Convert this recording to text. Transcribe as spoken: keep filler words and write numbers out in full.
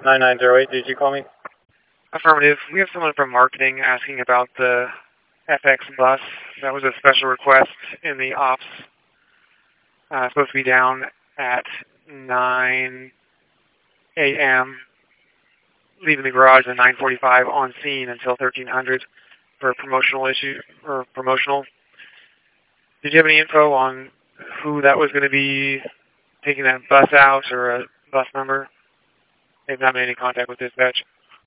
nine nine zero eight, did you call me? Affirmative. We have someone from marketing asking about the F X bus. That was a special request in the ops. Uh, supposed to be down at nine A M leaving the garage at nine forty-five, on scene until thirteen hundred for a promotional issue, or promotional. Did you have any info on who that was going to be taking that bus out, or a bus number? They've not made any contact with dispatch.